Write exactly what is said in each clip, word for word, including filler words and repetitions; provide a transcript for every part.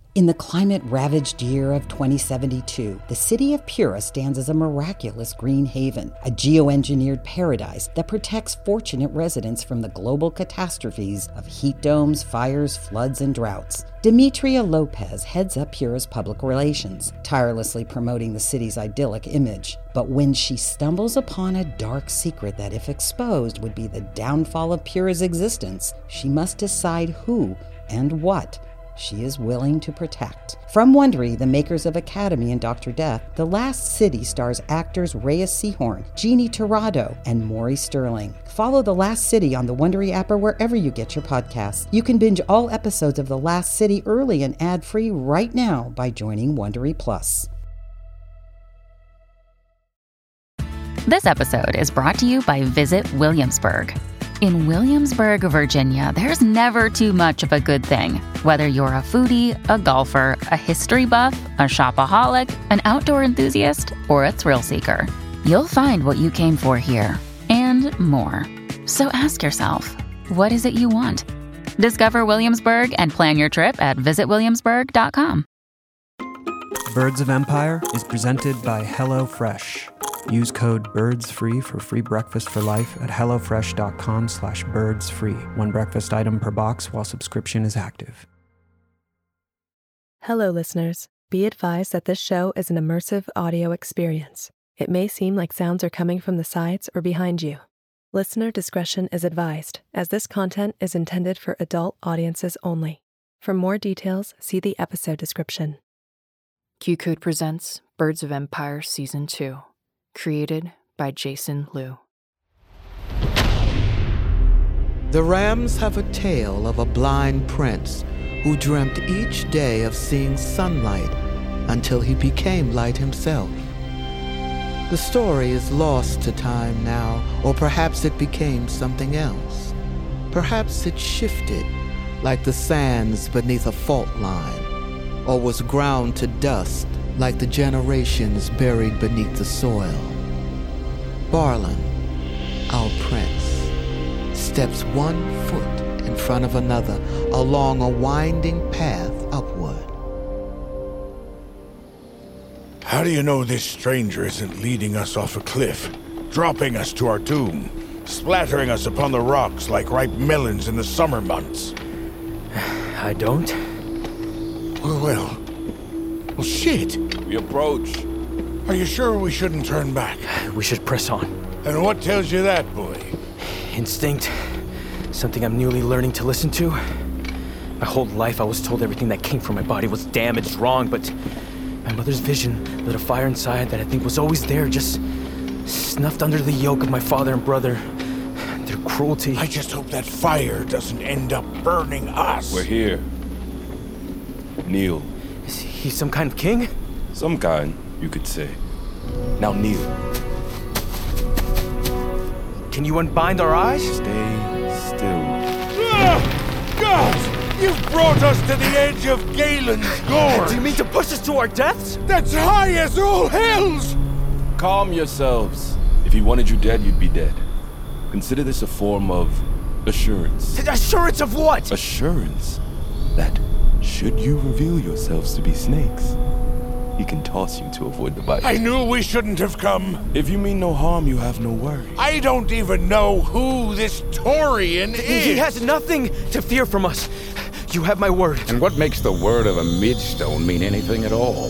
In the climate-ravaged year of twenty seventy-two, the city of Pura stands as a miraculous green haven, a geoengineered paradise that protects fortunate residents from the global catastrophes of heat domes, fires, floods, and droughts. Demetria Lopez heads up Pura's public relations, tirelessly promoting the city's idyllic image. But when she stumbles upon a dark secret that, if exposed, would be the downfall of Pura's existence, she must decide who and what she is willing to protect. From Wondery, the makers of Academy and Doctor Death, The Last City stars actors Reyes Sehorn, Jeannie Torrado, and Maury Sterling. Follow The Last City on the Wondery app or wherever you get your podcasts. You can binge all episodes of The Last City early and ad-free right now by joining Wondery Plus. This episode is brought to you by Visit Williamsburg. In Williamsburg, Virginia, there's never too much of a good thing. Whether you're a foodie, a golfer, a history buff, a shopaholic, an outdoor enthusiast, or a thrill seeker, you'll find what you came for here and more. So ask yourself, what is it you want? Discover Williamsburg and plan your trip at visit williamsburg dot com. Birds of Empire is presented by HelloFresh. Use code BIRDSFREE for free breakfast for life at hellofresh.com slash birdsfree. One breakfast item per box while subscription is active. Hello, listeners. Be advised that this show is an immersive audio experience. It may seem like sounds are coming from the sides or behind you. Listener discretion is advised, as this content is intended for adult audiences only. For more details, see the episode description. Q-Code presents Birds of Empire Season two. Created by Jason Liu. The Rams have a tale of a blind prince who dreamt each day of seeing sunlight until he became light himself. The story is lost to time now, or perhaps it became something else. Perhaps it shifted like the sands beneath a fault line, or was ground to dust like the generations buried beneath the soil. Barlin, our prince, steps one foot in front of another along a winding path upward. How do you know this stranger isn't leading us off a cliff, dropping us to our doom, splattering us upon the rocks like ripe melons in the summer months? I don't. Well, well. Well, shit. We approach. Are you sure we shouldn't turn back? We should press on. And what tells you that, boy? Instinct. Something I'm newly learning to listen to. My whole life I was told everything that came from my body was damaged, wrong, but my mother's vision lit a fire inside that I think was always there, just snuffed under the yoke of my father and brother. Their cruelty. I just hope that fire doesn't end up burning us. We're here. Kneel. Is he some kind of king? Some kind, you could say. Now kneel. Can you unbind our eyes? Stay still. Ah! God! You've brought us to the edge of Galen's Gorge! Do you mean to push us to our deaths? That's high as all hells! Calm yourselves. If he wanted you dead, you'd be dead. Consider this a form of assurance. Assurance of what? Assurance that should you reveal yourselves to be snakes, he can toss you to avoid the bite. I knew we shouldn't have come. If you mean no harm, you have no worry. I don't even know who this Torian is. He has nothing to fear from us. You have my word. And what makes the word of a midstone mean anything at all?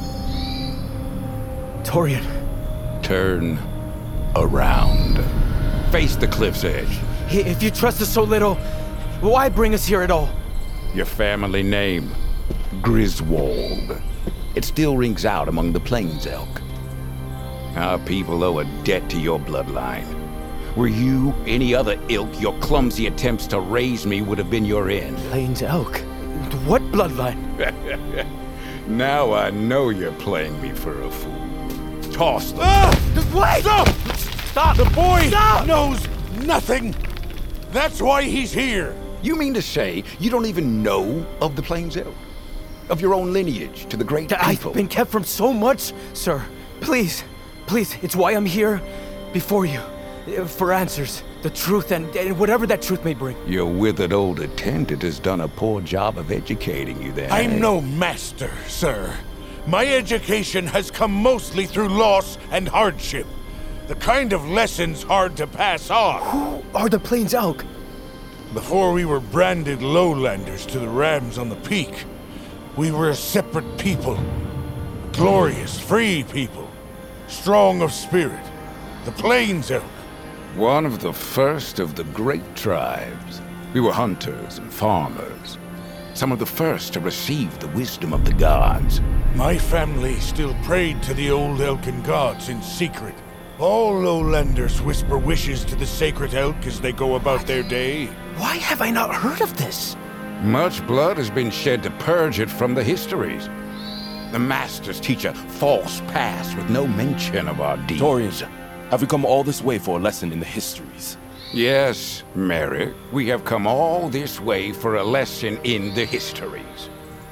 Torian. Turn around. Face the cliff's edge. If you trust us so little, why bring us here at all? Your family name, Griswold. It still rings out among the Plains Elk. Our people owe a debt to your bloodline. Were you any other ilk, your clumsy attempts to raise me would have been your end. Plains Elk? What bloodline? Now I know you're playing me for a fool. Toss them. Ah! Wait! Stop! Stop! The boy Stop! knows nothing. That's why he's here. You mean to say you don't even know of the Plains Elk? Of your own lineage to the great people? I've been kept from so much, sir. Please, please, it's why I'm here before you. For answers, the truth, and, and whatever that truth may bring. Your withered old attendant has done a poor job of educating you there. I'm no master, sir. My education has come mostly through loss and hardship. The kind of lessons hard to pass on. Who are the Plains Elk? Before we were branded lowlanders to the Rams on the Peak, we were a separate people. Glorious, free people. Strong of spirit. The Plains Elk. One of the first of the great tribes. We were hunters and farmers. Some of the first to receive the wisdom of the gods. My family still prayed to the old Elkin gods in secret. All lowlanders whisper wishes to the sacred elk as they go about their day. Why have I not heard of this? Much blood has been shed to purge it from the histories. The masters teach a false past with no mention of our deeds. Torian, have we come all this way for a lesson in the histories? Yes, Merrick. We have come all this way for a lesson in the histories.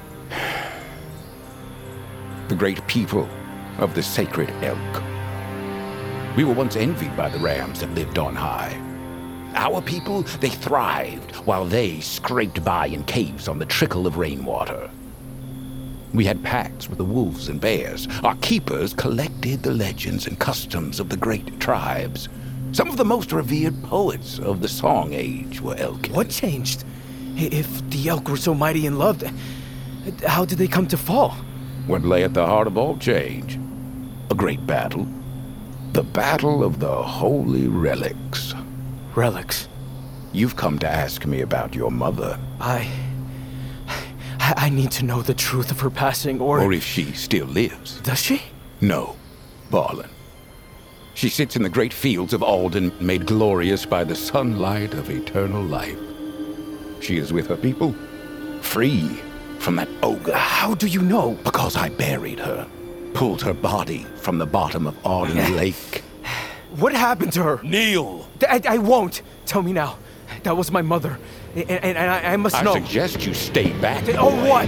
The great people of the sacred elk. We were once envied by the Rams that lived on high. Our people, they thrived, while they scraped by in caves on the trickle of rainwater. We had pacts with the wolves and bears. Our keepers collected the legends and customs of the great tribes. Some of the most revered poets of the Song Age were Elkin. What changed? If the elk were so mighty and loved, how did they come to fall? What lay at the heart of all change? A great battle. The Battle of the Holy Relics. Relics? You've come to ask me about your mother. I... I need to know the truth of her passing, or... Or if she still lives. Does she? No, Balin. She sits in the great fields of Alden, made glorious by the sunlight of eternal life. She is with her people, free from that ogre. How do you know? Because I buried her. Pulled her body from the bottom of Alden Lake. What happened to her? Kneel! I, I won't. Tell me now. That was my mother. And, and, and I, I must I know. I suggest you stay back. Oh, boy. what?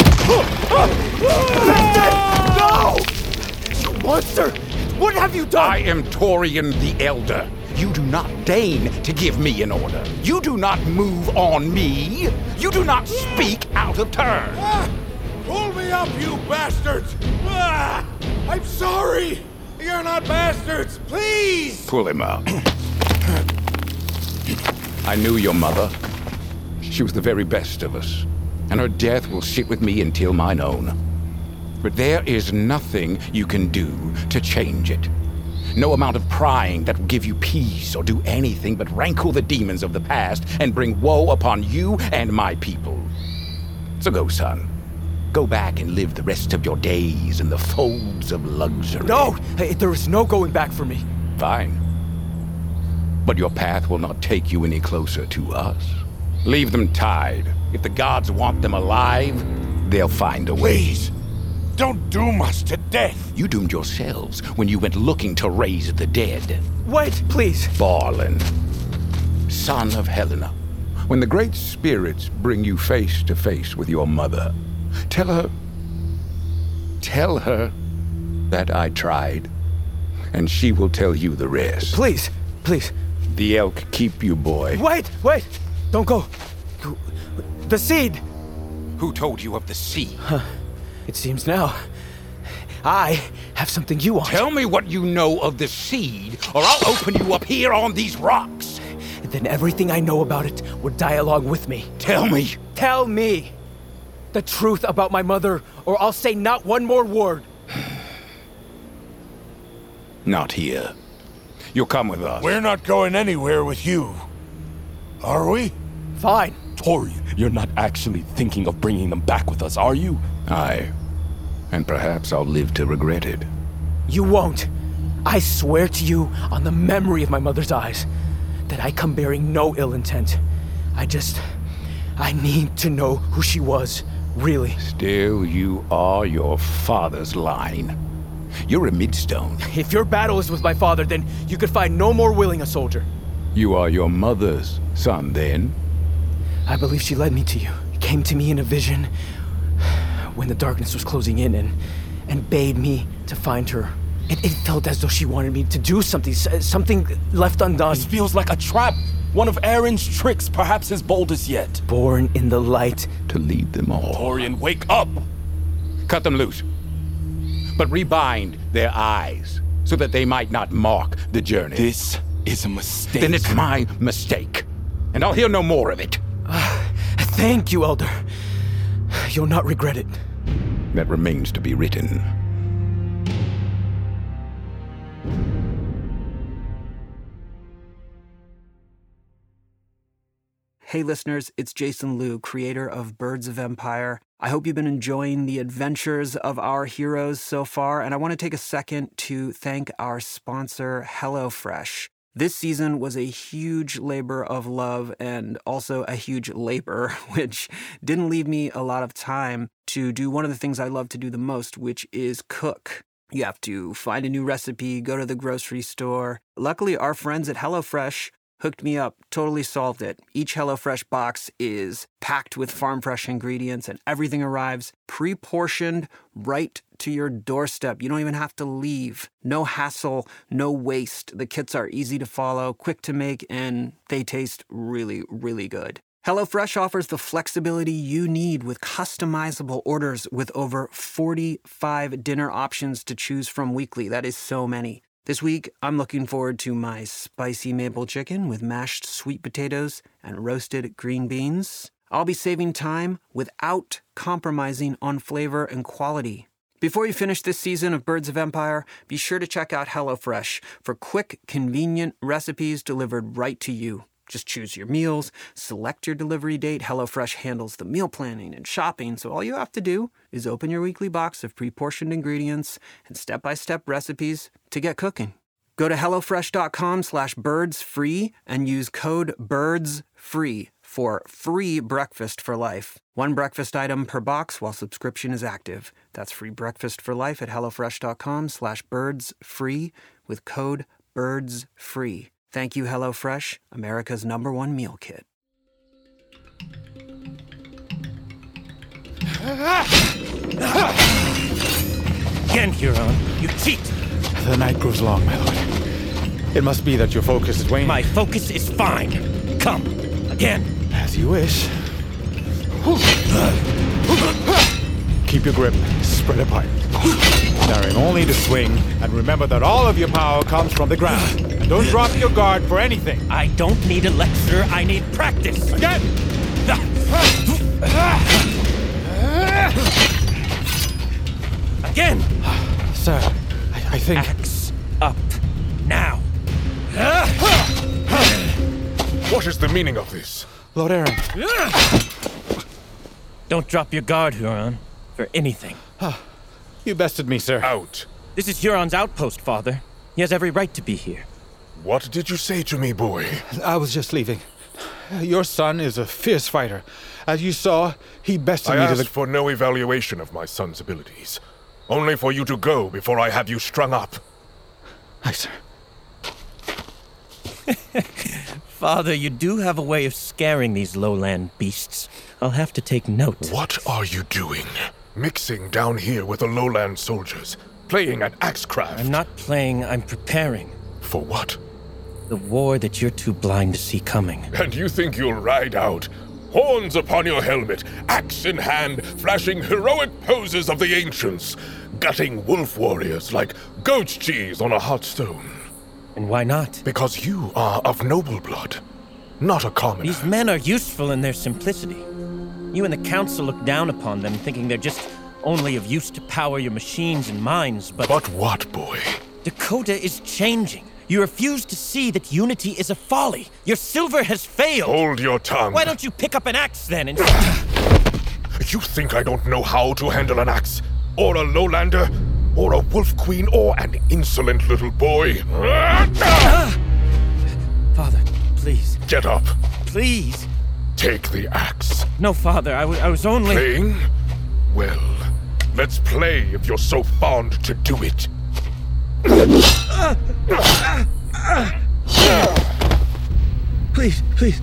Bastard! No! You monster! What have you done? I am Torian the Elder. You do not deign to give me an order. You do not move on me. You do not speak out of turn. Ah, pull me up, you bastards! Ah, I'm sorry! You're not bastards! Please! Pull him up. I knew your mother. She was the very best of us, and her death will sit with me until mine own. But there is nothing you can do to change it. No amount of prying that will give you peace or do anything but rankle the demons of the past and bring woe upon you and my people. So go, son. Go back and live the rest of your days in the folds of luxury. No! Hey, there is no going back for me. Fine. But your path will not take you any closer to us. Leave them tied. If the gods want them alive, they'll find a way. Please, don't doom us to death. You doomed yourselves when you went looking to raise the dead. Wait, please. Balin, son of Helena, when the great spirits bring you face to face with your mother, tell her, tell her that I tried, and she will tell you the rest. Please, please. The elk keep you, boy. Wait, wait! Don't go. The seed! Who told you of the seed? Huh. It seems now. I have something you want. Tell me what you know of the seed, or I'll open you up here on these rocks. Then everything I know about it would die along with me. Tell me. Tell me the truth about my mother, or I'll say not one more word. Not here. You'll come with us. We're not going anywhere with you. Are we? Fine. Torian, you're not actually thinking of bringing them back with us, are you? Aye. And perhaps I'll live to regret it. You won't. I swear to you on the memory of my mother's eyes that I come bearing no ill intent. I just... I need to know who she was, really. Still, you are your father's line. You're a Midstone. If your battle is with my father, then you could find no more willing a soldier. You are your mother's son, then? I believe she led me to you. Came to me in a vision when the darkness was closing in and, and bade me to find her It, it felt as though she wanted me to do something, something left undone. This feels like a trap. One of Aaron's tricks, perhaps his boldest yet. Born in the light. To lead them all. Torian, wake up! Cut them loose. But rebind their eyes, so that they might not mark the journey. This is a mistake. Then it's my mistake. And I'll hear no more of it. Uh, thank you, Elder. You'll not regret it. That remains to be written. Hey listeners, it's Jason Liu, creator of Birds of Empire. I hope you've been enjoying the adventures of our heroes so far, and I want to take a second to thank our sponsor, HelloFresh. This season was a huge labor of love and also a huge labor, which didn't leave me a lot of time to do one of the things I love to do the most, which is cook. You have to find a new recipe, go to the grocery store. Luckily, our friends at HelloFresh hooked me up, totally solved it. Each HelloFresh box is packed with farm-fresh ingredients, and everything arrives pre-portioned right to your doorstep. You don't even have to leave. No hassle, no waste. The kits are easy to follow, quick to make, and they taste really, really good. HelloFresh offers the flexibility you need with customizable orders with over forty-five dinner options to choose from weekly. That is so many. This week, I'm looking forward to my spicy maple chicken with mashed sweet potatoes and roasted green beans. I'll be saving time without compromising on flavor and quality. Before you finish this season of Birds of Empire, be sure to check out HelloFresh for quick, convenient recipes delivered right to you. Just choose your meals, select your delivery date. HelloFresh handles the meal planning and shopping, so all you have to do is open your weekly box of pre-portioned ingredients and step-by-step recipes to get cooking. Go to HelloFresh.com slash birdsfree and use code BIRDSFREE for free breakfast for life. One breakfast item per box while subscription is active. That's free breakfast for life at HelloFresh.com slash birdsfree with code BIRDSFREE. Thank you, HelloFresh, America's number one meal kit. Again, Huron, you cheat! The night grows long, my lord. It must be that your focus is waning. My focus is fine. Come, again. As you wish. Keep your grip spread apart. Daring only to swing, and remember that all of your power comes from the ground. And don't drop your guard for anything. I don't need a lecture, I need practice. Again! Again! Sir, I, I think... Axe up, now. What is the meaning of this? Lord Aaron. Don't drop your guard, Huron, for anything. You bested me, sir. Out. This is Huron's outpost, Father. He has every right to be here. What did you say to me, boy? I was just leaving. Your son is a fierce fighter. As you saw, he bested I me asked to the... for no evaluation of my son's abilities. Only for you to go before I have you strung up. Aye, sir. Father, you do have a way of scaring these lowland beasts. I'll have to take note. What are you doing? Mixing down here with the lowland soldiers, playing at axecraft. I'm not playing, I'm preparing. For what? The war that you're too blind to see coming. And you think you'll ride out, horns upon your helmet, axe in hand, flashing heroic poses of the ancients, gutting wolf warriors like goat's cheese on a hot stone. And why not? Because you are of noble blood, not a commoner. These men are useful in their simplicity. You and the Council look down upon them, thinking they're just only of use to power your machines and minds, but... But what, boy? Dakota is changing. You refuse to see that unity is a folly. Your silver has failed. Hold your tongue. Why don't you pick up an axe, then, and... You think I don't know how to handle an axe? Or a lowlander? Or a wolf queen? Or an insolent little boy? Father, please. Get up. Please. Take the axe. No, Father, I, w- I was only... Playing? Well, let's play if you're so fond to do it. Please, please.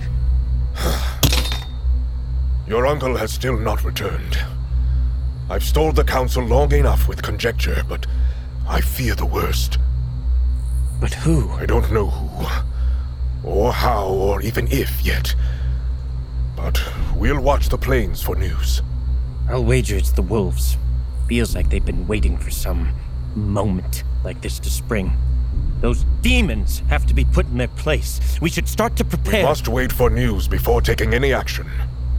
Your uncle has still not returned. I've stalled the council long enough with conjecture, but I fear the worst. But who? I don't know who, or how, or even if yet. But we'll watch the plains for news. I'll wager it's the wolves. Feels like they've been waiting for some moment like this to spring. Those demons have to be put in their place. We should start to prepare. We must wait for news before taking any action.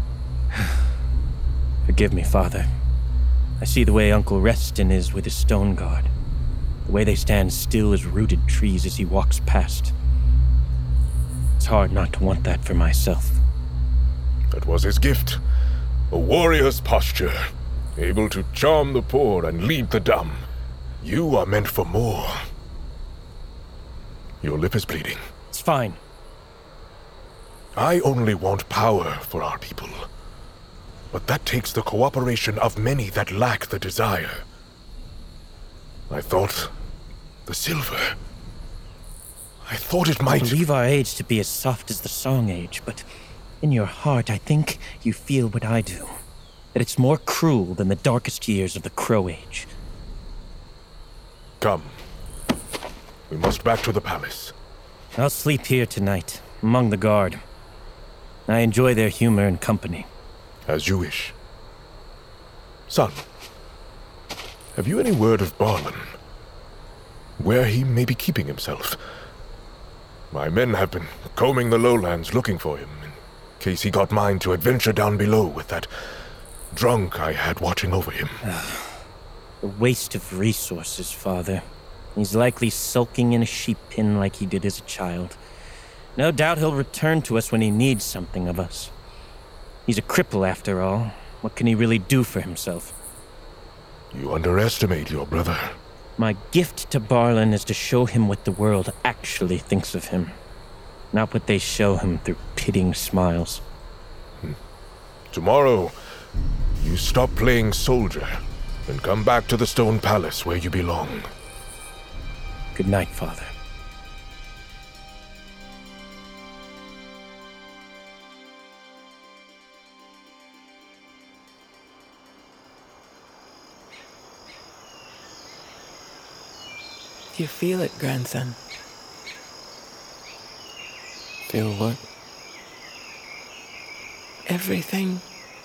Forgive me, Father. I see the way Uncle Reston is with his stone guard. The way they stand still as rooted trees as he walks past. It's hard not to want that for myself. That was his gift. A warrior's posture. Able to charm the poor and lead the dumb. You are meant for more. Your lip is bleeding. It's fine. I only want power for our people. But that takes the cooperation of many that lack the desire. I thought... the silver... I thought it might... I believe our age to be as soft as the Song Age, but in your heart I think you feel what I do. That it's more cruel than the darkest years of the Crow Age. Come. We must back to the palace. I'll sleep here tonight, among the guard. I enjoy their humor and company. As you wish. Son, have you any word of Barlin? Where he may be keeping himself? My men have been combing the lowlands looking for him, in case he got mind to adventure down below with that drunk I had watching over him. A waste of resources, Father. He's likely sulking in a sheep pen like he did as a child. No doubt he'll return to us when he needs something of us. He's a cripple, after all. What can he really do for himself? You underestimate your brother. My gift to Barlin is to show him what the world actually thinks of him. Not what they show him through pitying smiles. Hmm. Tomorrow, you stop playing soldier and come back to the Stone Palace where you belong. Good night, Father. Do you feel it, grandson? Feel what? Everything.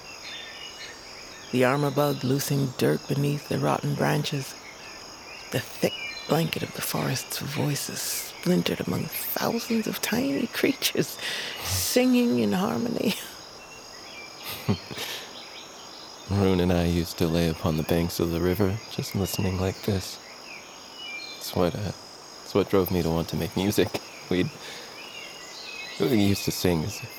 The armor bug loosing dirt beneath the rotten branches. The thick blanket of the forest's voices splintered among thousands of tiny creatures singing in harmony. Rune and I used to lay upon the banks of the river, just listening like this. It's what, uh, it's what drove me to want to make music. We'd, we used to sing as if...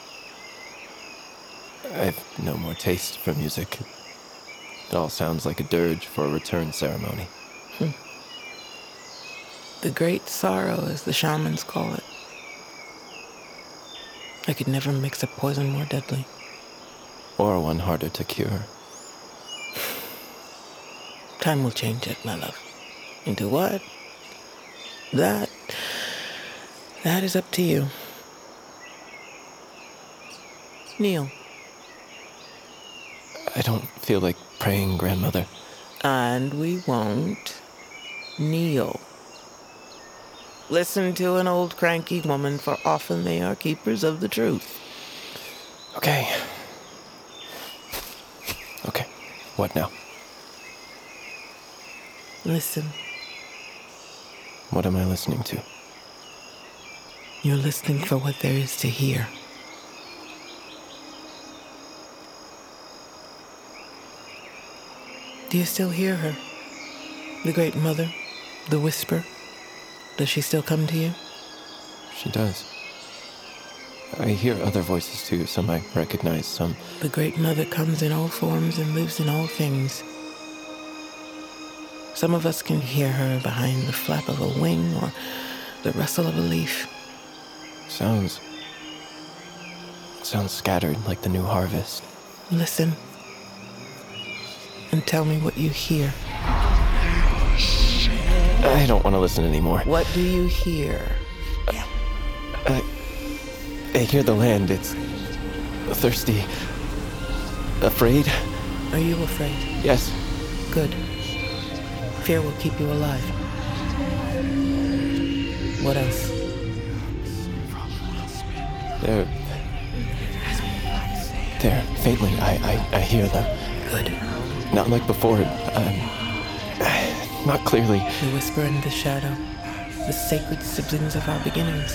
I've no more taste for music. It all sounds like a dirge for a return ceremony. Hmm. The great sorrow, as the shamans call it. I could never mix a poison more deadly. Or one harder to cure. Time will change it, my love. Into what? That... That is up to you. Kneel. I don't feel like praying, grandmother. And we won't. Kneel. Listen to an old cranky woman, for often they are keepers of the truth. Okay. Okay. What now? Listen. What am I listening to? You're listening for what there is to hear. Do you still hear her? The Great Mother? The whisper? Does she still come to you? She does. I hear other voices too, some I recognize, some... The Great Mother comes in all forms and lives in all things. Some of us can hear her behind the flap of a wing or the rustle of a leaf. Sounds... sounds scattered like the new harvest. Listen. And tell me what you hear. I don't want to listen anymore. What do you hear? Uh, I, I hear the land. It's thirsty. Afraid. Are you afraid? Yes. Good. Fear will keep you alive. What else? They're... They're faintly, I, I, I hear them. Good. Not like before, um... not clearly. We whisper in the shadow, the sacred siblings of our beginnings.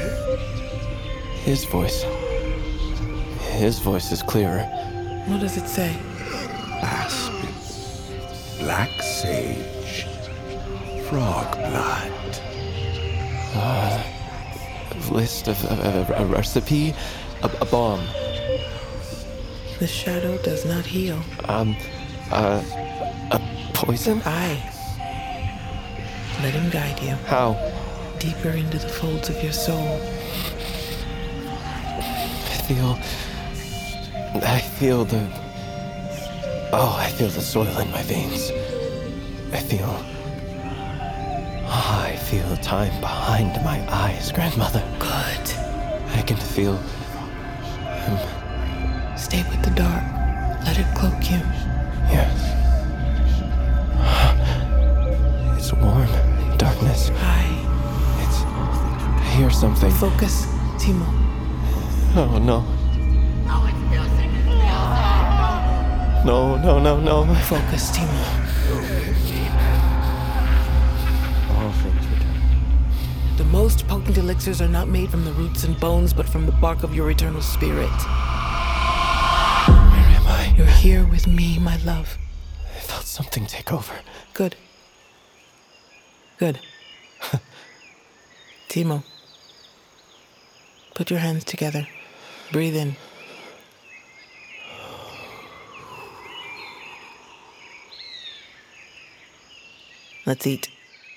His voice. His voice is clearer. What does it say? Aspen, black sage, frog blood. Uh, a list of, of, of a recipe, a, a bomb. The shadow does not heal. Um, uh, a poison? Aye. Let him guide you. How? Deeper into the folds of your soul. I feel... I feel the... Oh, I feel the soil in my veins. I feel... Oh, I feel time behind my eyes, grandmother. Good. I can feel... him. Stay with the dark. Let it cloak you. Yes. It's warm. Darkness. Aye. It's... I hear something. Focus, Timo. Oh, no. No, no, no, no. Focus, Timo. All things return. The most potent elixirs are not made from the roots and bones, but from the bark of your eternal spirit. Where am I? You're here with me, my love. I felt something take over. Good. Good. Timo. Put your hands together. Breathe in. Let's eat.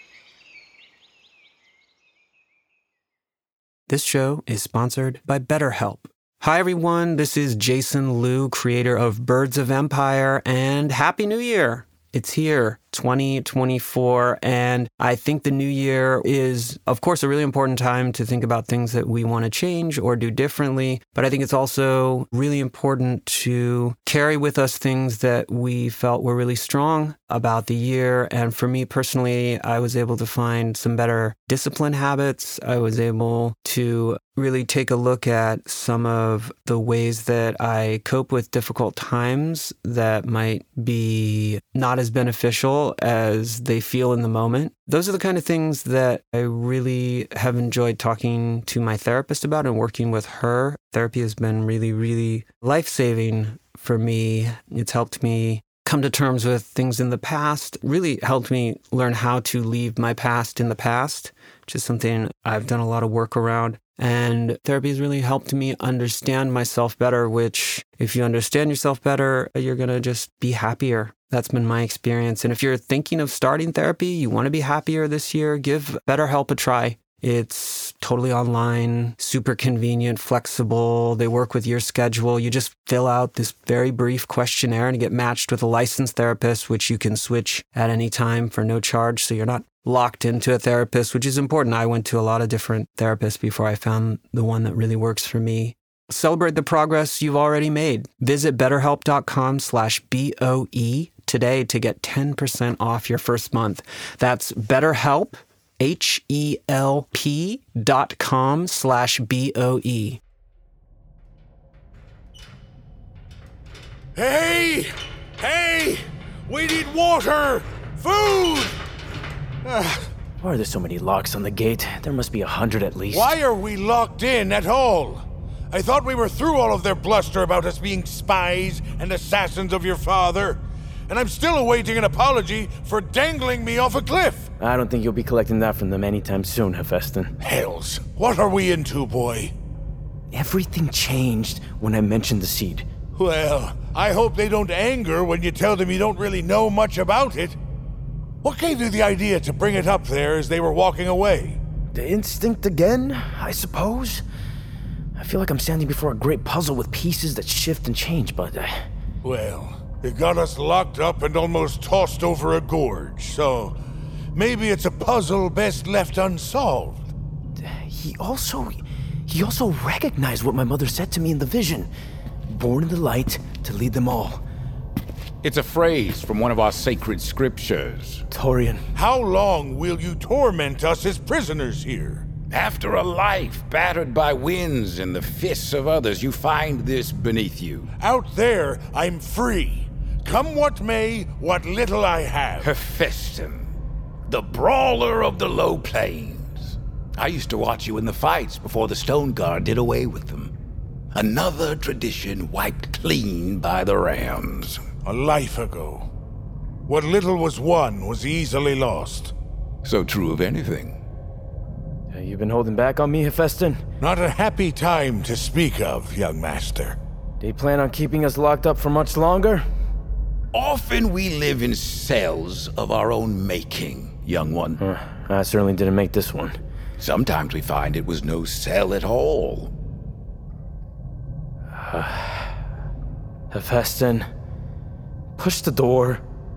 This show is sponsored by BetterHelp. Hi, everyone. This is Jason Liu, creator of Birds of Empire, and Happy New Year. It's here, twenty twenty-four, and I think the new year is, of course, a really important time to think about things that we want to change or do differently, but I think it's also really important to carry with us things that we felt were really strong about the year. And for me personally, I was able to find some better discipline habits. I was able to really take a look at some of the ways that I cope with difficult times that might be not as beneficial as they feel in the moment. Those are the kind of things that I really have enjoyed talking to my therapist about and working with her. Therapy has been really, really life-saving for me. It's helped me come to terms with things in the past, really helped me learn how to leave my past in the past, which is something I've done a lot of work around. And therapy has really helped me understand myself better, which if you understand yourself better, you're going to just be happier. That's been my experience. And if you're thinking of starting therapy, you want to be happier this year, give BetterHelp a try. It's totally online, super convenient, flexible. They work with your schedule. You just fill out this very brief questionnaire and get matched with a licensed therapist, which you can switch at any time for no charge. So you're not locked into a therapist, which is important. I went to a lot of different therapists before I found the one that really works for me. Celebrate the progress you've already made. Visit betterhelp.com slash B-O-E today to get ten percent off your first month. That's BetterHelp, H-E-L-P dot com slash B-O-E. Hey! Hey! We need water! Food! Why are there so many locks on the gate? There must be a hundred at least. Why are we locked in at all? I thought we were through all of their bluster about us being spies and assassins of your father. And I'm still awaiting an apology for dangling me off a cliff. I don't think you'll be collecting that from them anytime soon, Hephaestus. Hells, what are we into, boy? Everything changed when I mentioned the seed. Well, I hope they don't anger when you tell them you don't really know much about it. What gave you the idea to bring it up there as they were walking away? The instinct again, I suppose? I feel like I'm standing before a great puzzle with pieces that shift and change, but... Uh... Well, it got us locked up and almost tossed over a gorge, so maybe it's a puzzle best left unsolved. He also... He also recognized what my mother said to me in the vision. Born in the light to lead them all. It's a phrase from one of our sacred scriptures. Torian. How long will you torment us as prisoners here? After a life battered by winds and the fists of others, you find this beneath you. Out there, I'm free. Come what may, what little I have. Hephaestion, the brawler of the low plains. I used to watch you in the fights before the Stone Guard did away with them. Another tradition wiped clean by the Rams. A life ago. What little was won was easily lost. So true of anything. You've been holding back on me, Hephaestion? Not a happy time to speak of, young master. Do you plan on keeping us locked up for much longer? Often we live in cells of our own making, young one. Uh, I certainly didn't make this one. Sometimes we find it was no cell at all. Hephaestion, push the door.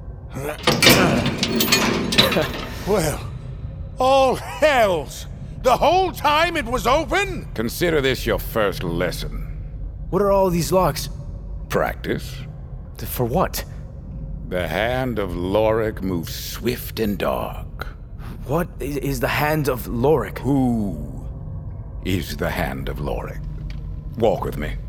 Well, all hells! The whole time it was open? Consider this your first lesson. What are all these locks? Practice. For what? The hand of Lorik moves swift and dark. What is the hand of Lorik? Who is the hand of Lorik? Walk with me.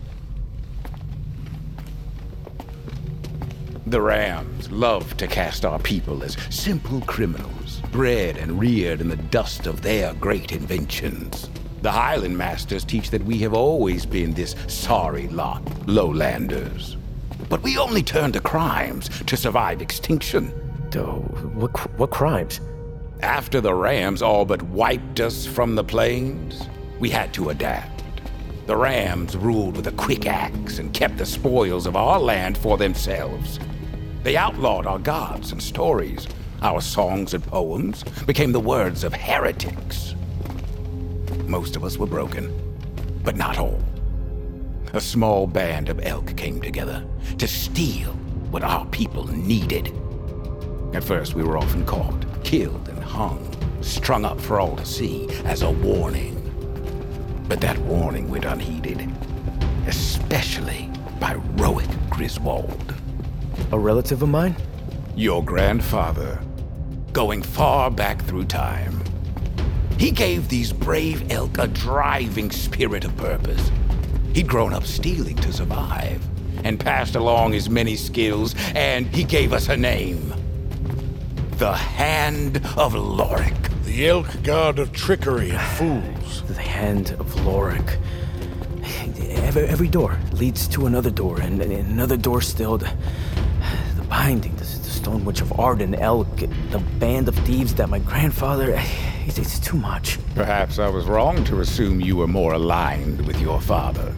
The Rams love to cast our people as simple criminals, bred and reared in the dust of their great inventions. The Highland Masters teach that we have always been this sorry lot, lowlanders. But we only turn to crimes to survive extinction. Oh, what, what crimes? After the Rams all but wiped us from the plains, we had to adapt. The Rams ruled with a quick axe and kept the spoils of our land for themselves. They outlawed our gods and stories. Our songs and poems became the words of heretics. Most of us were broken, but not all. A small band of elk came together to steal what our people needed. At first, we were often caught, killed, and hung, strung up for all to see as a warning. But that warning went unheeded, especially by Roic Griswold. A relative of mine? Your grandfather, going far back through time. He gave these brave elk a driving spirit of purpose. He'd grown up stealing to survive, and passed along his many skills, and he gave us a name. The Hand of Lorik. The elk god of trickery and fools. The Hand of Lorik. Every, every door leads to another door, and, and another door still. The, the binding, the, the Stone Witch of Arden, elk, the band of thieves that my grandfather... It's, it's too much. Perhaps I was wrong to assume you were more aligned with your father.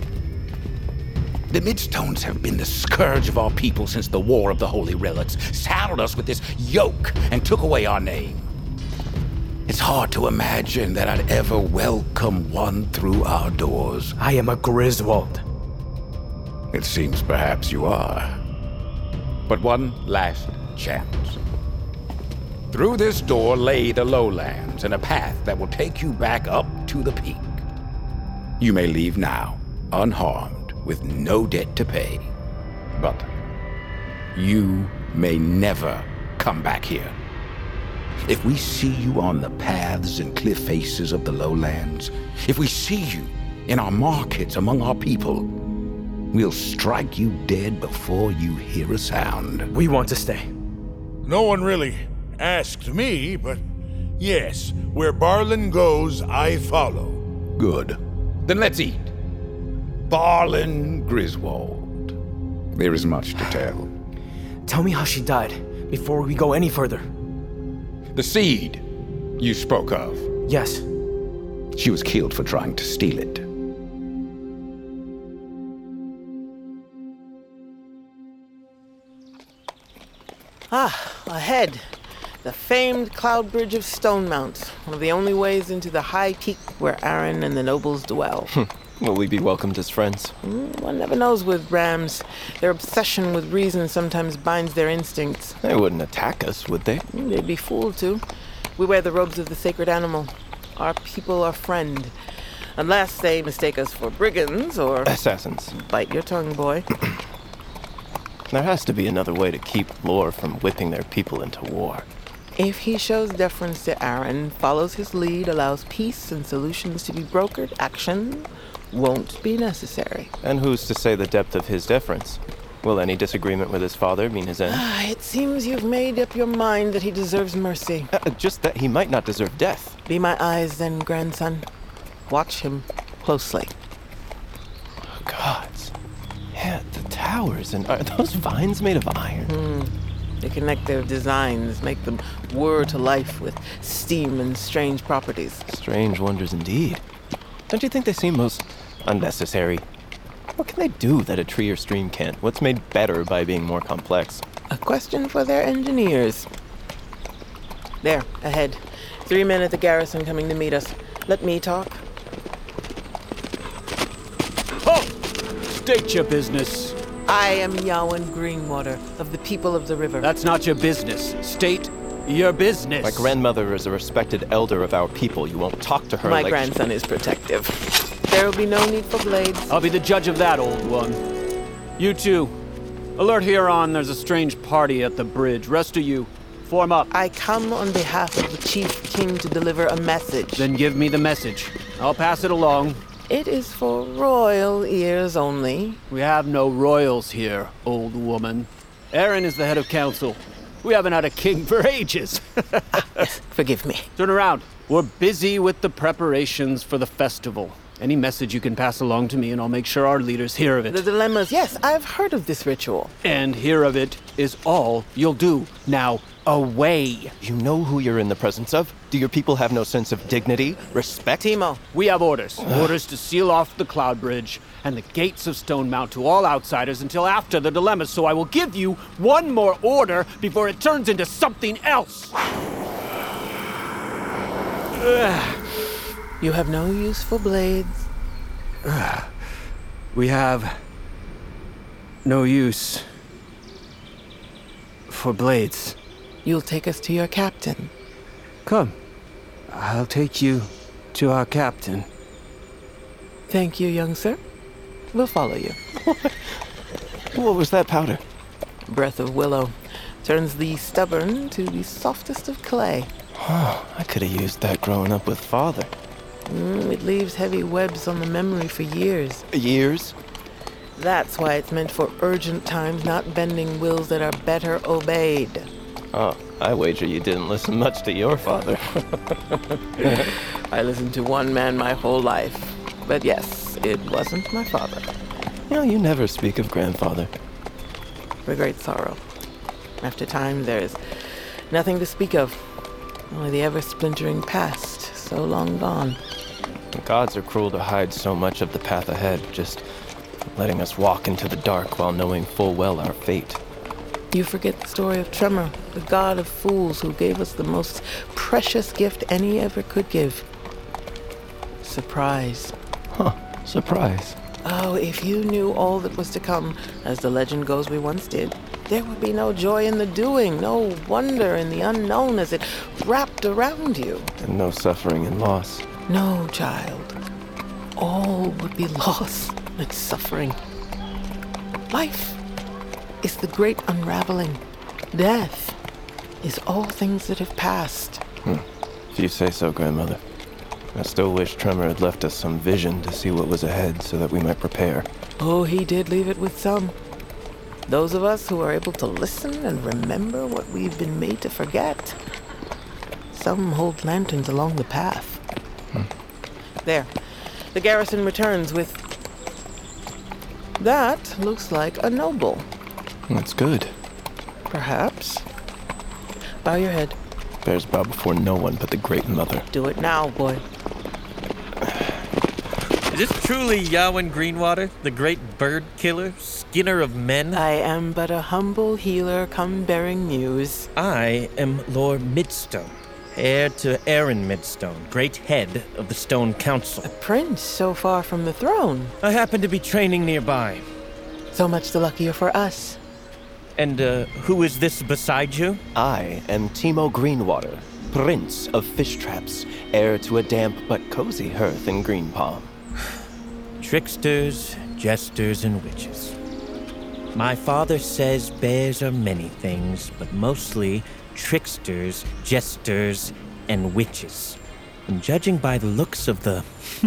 The Midstones have been the scourge of our people since the War of the Holy Relics, saddled us with this yoke and took away our name. It's hard to imagine that I'd ever welcome one through our doors. I am a Griswold. It seems perhaps you are. But one last chance. Through this door lay the lowlands and a path that will take you back up to the peak. You may leave now, unharmed, with no debt to pay. But you may never come back here. If we see you on the paths and cliff faces of the lowlands, if we see you in our markets among our people, we'll strike you dead before you hear a sound. We want to stay. No one really asked me, but yes, where Barlin goes, I follow. Good. Then let's eat. Barlin Griswold. There is much to tell. Tell me how she died before we go any further. The seed you spoke of. Yes. She was killed for trying to steal it. Ah, ahead. The famed Cloud Bridge of Stone Mount, one of the only ways into the high peak where Aaron and the nobles dwell. Will we be welcomed as friends? Mm, one never knows with Rams. Their obsession with reason sometimes binds their instincts. They wouldn't attack us, would they? Mm, they'd be fooled to. We wear the robes of the sacred animal. Our people are friend. Unless they mistake us for brigands or... assassins. Bite your tongue, boy. There has to be another way to keep Lore from whipping their people into war. If he shows deference to Aaron, follows his lead, allows peace and solutions to be brokered, action won't be necessary. And who's to say the depth of his deference? Will any disagreement with his father mean his end? It seems you've made up your mind that he deserves mercy. Uh, just that he might not deserve death. Be my eyes then, grandson. Watch him closely. Oh, gods. Yeah, the towers. And are those vines made of iron? Hmm. They connect their designs, make them whir to life with steam and strange properties. Strange wonders indeed. Don't you think they seem most unnecessary? What can they do that a tree or stream can't? What's made better by being more complex? A question for their engineers. There, ahead. Three men at the garrison coming to meet us. Let me talk. Oh! State your business. I am Yawen Greenwater of the people of the river. That's not your business. State your business. My grandmother is a respected elder of our people. You won't talk to her My like... grandson is protective. There will be no need for blades. I'll be the judge of that, old one. You two. Alert Huron, there's a strange party at the bridge. Rest of you, form up. I come on behalf of the Chief King to deliver a message. Then give me the message. I'll pass it along. It is for royal ears only. We have no royals here, old woman. Aaron is the head of council. We haven't had a king for ages. ah, yes, forgive me. Turn around. We're busy with the preparations for the festival. Any message you can pass along to me and I'll make sure our leaders hear of it. The dilemmas, yes, I've heard of this ritual. And hear of it is all you'll do. Now, away. You know who you're in the presence of? Do your people have no sense of dignity, respect? Timo. We have orders. Orders to seal off the Cloud Bridge and the gates of Stone Mount to all outsiders until after the dilemmas, so I will give you one more order before it turns into something else. You have no use for blades. We have no use for blades. You'll take us to your captain. Come. I'll take you to our captain. Thank you, young sir. We'll follow you. What was that powder? Breath of willow. Turns the stubborn to the softest of clay. Oh, I could have used that growing up with father. Mm, it leaves heavy webs on the memory for years. Years? That's why it's meant for urgent times, not bending wills that are better obeyed. Oh, I wager you didn't listen much to your father. I listened to one man my whole life. But yes, it wasn't my father. You know, you never speak of grandfather. For great sorrow. After time, there's nothing to speak of. Only the ever-splintering past, so long gone. The gods are cruel to hide so much of the path ahead, just letting us walk into the dark while knowing full well our fate. You forget the story of Tremor, the god of fools who gave us the most precious gift any ever could give. Surprise. Huh, surprise. Oh, if you knew all that was to come, as the legend goes we once did, there would be no joy in the doing, no wonder in the unknown as it wrapped around you. And no suffering and loss. No, child. All would be loss and suffering. Life is the great unraveling. Death is all things that have passed. Hmm. If you say so, grandmother. I still wish Tremor had left us some vision to see what was ahead so that we might prepare. Oh, he did leave it with some. Those of us who are able to listen and remember what we've been made to forget. Some hold lanterns along the path. Hmm. There. The garrison returns with... That looks like a noble. That's good. Perhaps. Bow your head. Bears bow before no one but the Great Mother. Do it now, boy. Is this truly Yawen Greenwater, the great bird killer, skinner of men? I am but a humble healer come bearing news. I am Lord Midstone, heir to Aaron Midstone, great head of the Stone Council. A prince so far from the throne. I happen to be training nearby. So much the luckier for us. And uh, who is this beside you? I am Timo Greenwater, Prince of Fish Traps, heir to a damp but cozy hearth in Green Palm. Tricksters, jesters, and witches. My father says bears are many things, but mostly tricksters, jesters, and witches. And judging by the looks of the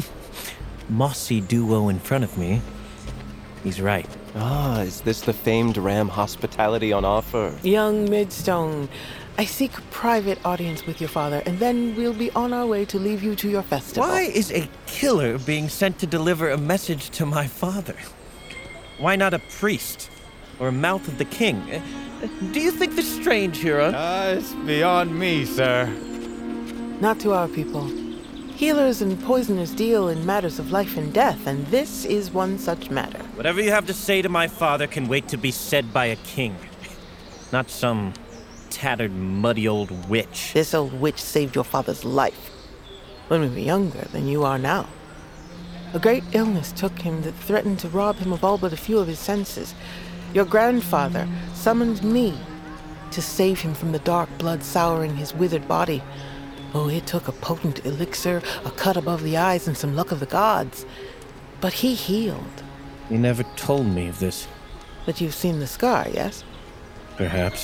mossy duo in front of me, he's right. Ah, is this the famed ram hospitality on offer? Young Midstone, I seek a private audience with your father, and then we'll be on our way to leave you to your festival. Why is a killer being sent to deliver a message to my father? Why not a priest or a mouth of the king? Do you think this strange, Huron? Ah, uh, it's beyond me, sir. Not to our people. Healers and poisoners deal in matters of life and death, and this is one such matter. Whatever you have to say to my father can wait to be said by a king, not some tattered, muddy old witch. This old witch saved your father's life when we were younger than you are now. A great illness took him that threatened to rob him of all but a few of his senses. Your grandfather summoned me to save him from the dark blood souring his withered body. Oh, it took a potent elixir, a cut above the eyes, and some luck of the gods. But he healed. You never told me of this. But you've seen the scar, yes? Perhaps.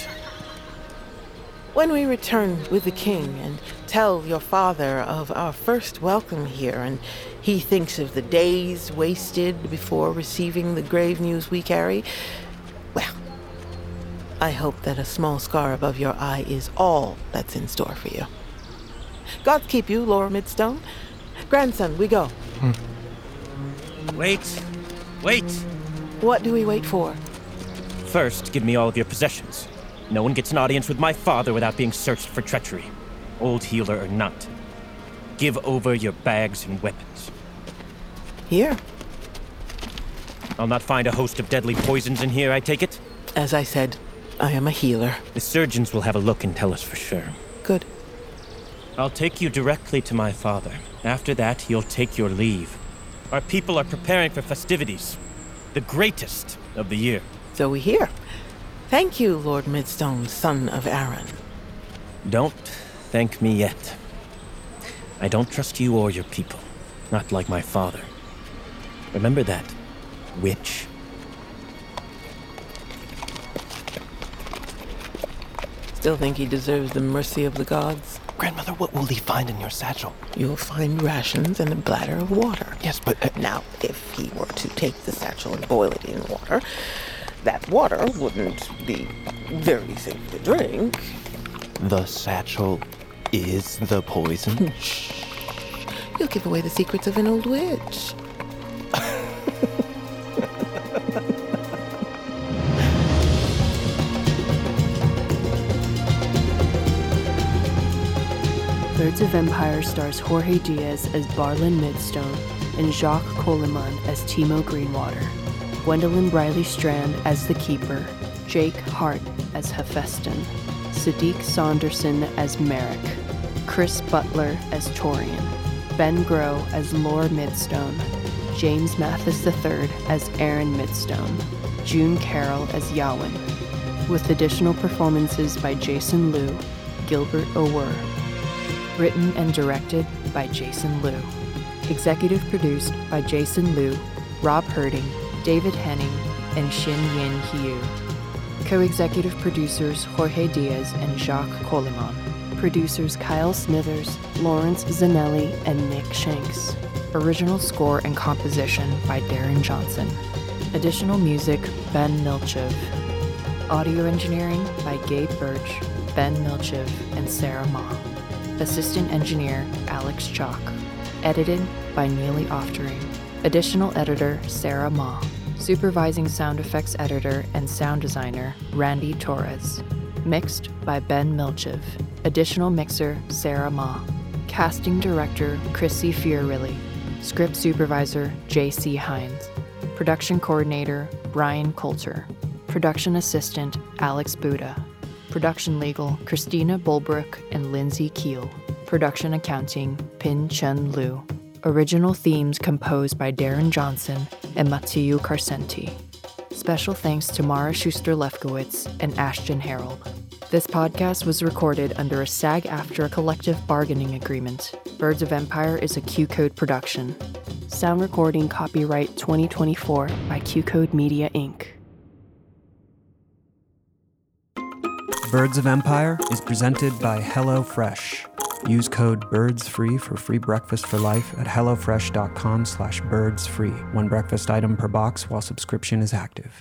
When we return with the king and tell your father of our first welcome here, and he thinks of the days wasted before receiving the grave news we carry, well, I hope that a small scar above your eye is all that's in store for you. God keep you, Lord Midstone. Grandson, we go. Hmm. Wait. Wait. What do we wait for? First, give me all of your possessions. No one gets an audience with my father without being searched for treachery, old healer or not. Give over your bags and weapons. Here. I'll not find a host of deadly poisons in here, I take it? As I said, I am a healer. The surgeons will have a look and tell us for sure. Good. I'll take you directly to my father. After that, you'll take your leave. Our people are preparing for festivities. The greatest of the year. So we hear. Thank you, Lord Midstone, son of Aaron. Don't thank me yet. I don't trust you or your people. Not like my father. Remember that, witch. Still think he deserves the mercy of the gods? Grandmother, what will he find in your satchel? You'll find rations and a bladder of water. Yes, but... Uh, now, if he were to take the satchel and boil it in water, that water wouldn't be very safe to drink. The satchel is the poison? Shh. You'll give away the secrets of an old witch. Birds of Empire stars Jorge Diaz as Barlin Midstone and Jacques Coleman as Timo Greenwater, Gwendolyn Briley Strand as the Keeper, Jake Hart as Hephaestion, Sadiq Saunderson as Merrick, Chris Butler as Torian, Ben Groh as Lore Midstone, James Mathis the third as Aaron Midstone, June Carroll as Yawen, with additional performances by Jason Liu, Gilbert O'Wer. Written and directed by Jason Liu. Executive produced by Jason Liu, Rob Herding, David Henning, and Shin Yin Hyu. Co-executive producers Jorge Diaz and Jacques Coleman. Producers Kyle Smithers, Lawrence Zanelli, and Nick Shanks. Original score and composition by Darren Johnson. Additional music, Ben Milchev. Audio engineering by Gabe Birch, Ben Milchev, and Sarah Ma. Assistant engineer, Alex Chalk. Edited by Neely Oftering. Additional editor, Sarah Ma. Supervising sound effects editor and sound designer, Randy Torres. Mixed by Ben Milchev. Additional mixer, Sarah Ma. Casting director, Chrissy Fiorilli. Script supervisor, J C Hines. Production coordinator, Brian Coulter. Production assistant, Alex Buda. Production legal, Christina Bulbrook and Lindsay Keel. Production accounting, Pin Chun Liu. Original themes composed by Darren Johnson and Mathieu Carcenti. Special thanks to Mara Schuster-Lefkowitz and Ashton Harold. This podcast was recorded under a SAG-AFTRA collective bargaining agreement. Birds of Empire is a Q-Code production. Sound recording copyright twenty twenty-four by Q-Code Media, Incorporated Birds of Empire is presented by HelloFresh. Use code BIRDSFREE for free breakfast for life at HelloFresh.com slash BIRDSFREE. One breakfast item per box while subscription is active.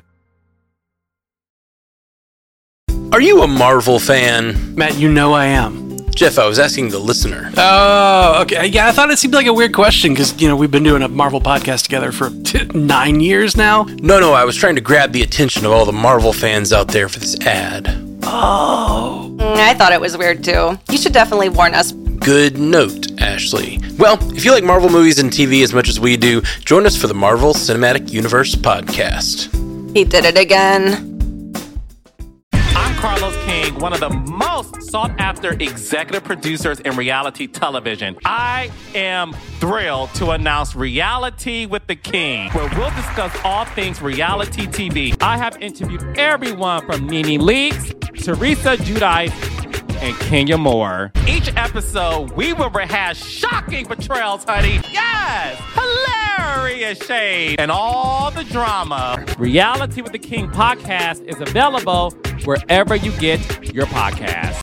Are you a Marvel fan? Matt, you know I am. Jeff, I was asking the listener. Oh, okay. Yeah, I thought it seemed like a weird question because, you know, we've been doing a Marvel podcast together for t- nine years now. No, no, I was trying to grab the attention of all the Marvel fans out there for this ad. Oh. I thought it was weird, too. You should definitely warn us. Good note, Ashley. Well, if you like Marvel movies and T V as much as we do, join us for the Marvel Cinematic Universe podcast. He did it again. I'm Carlos King, one of the most sought-after executive producers in reality television. I am thrilled to announce Reality with the King, where we'll discuss all things reality T V. I have interviewed everyone from Nene Leakes, Teresa Giudice, and Kenya Moore. Each episode, we will rehash shocking betrayals, honey. Yes! Hilarious shade and all the drama. Reality with the King podcast is available wherever you get your podcast.